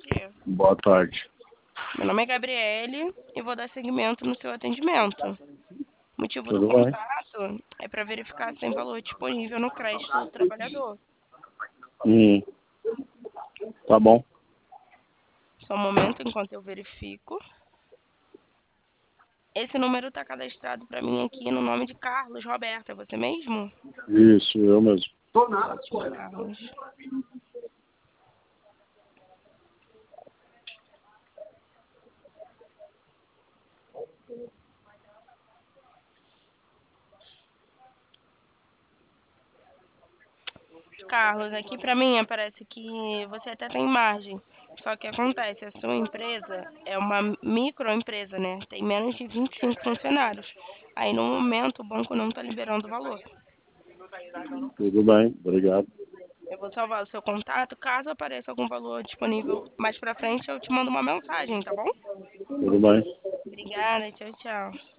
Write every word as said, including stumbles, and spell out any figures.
tarde. Boa tarde. Meu nome é Gabriele e vou dar seguimento no seu atendimento. O motivo do Tudo bem? contato é para verificar se tem valor disponível no crédito do trabalhador. Hum, tá bom. Só um momento enquanto eu verifico. Esse número está cadastrado para mim aqui no nome de Carlos Roberto. É você mesmo? Isso, eu mesmo. Ótimo, Carlos. Carlos, aqui para mim aparece que você até tem margem. Só que acontece, a sua empresa é uma microempresa, né? Tem menos de vinte e cinco funcionários. Aí no momento o banco não está liberando o valor. Tudo bem, obrigado. Eu vou salvar o seu contato. Caso apareça algum valor disponível mais para frente, eu te mando uma mensagem, tá bom? Tudo bem. Obrigada, tchau, tchau.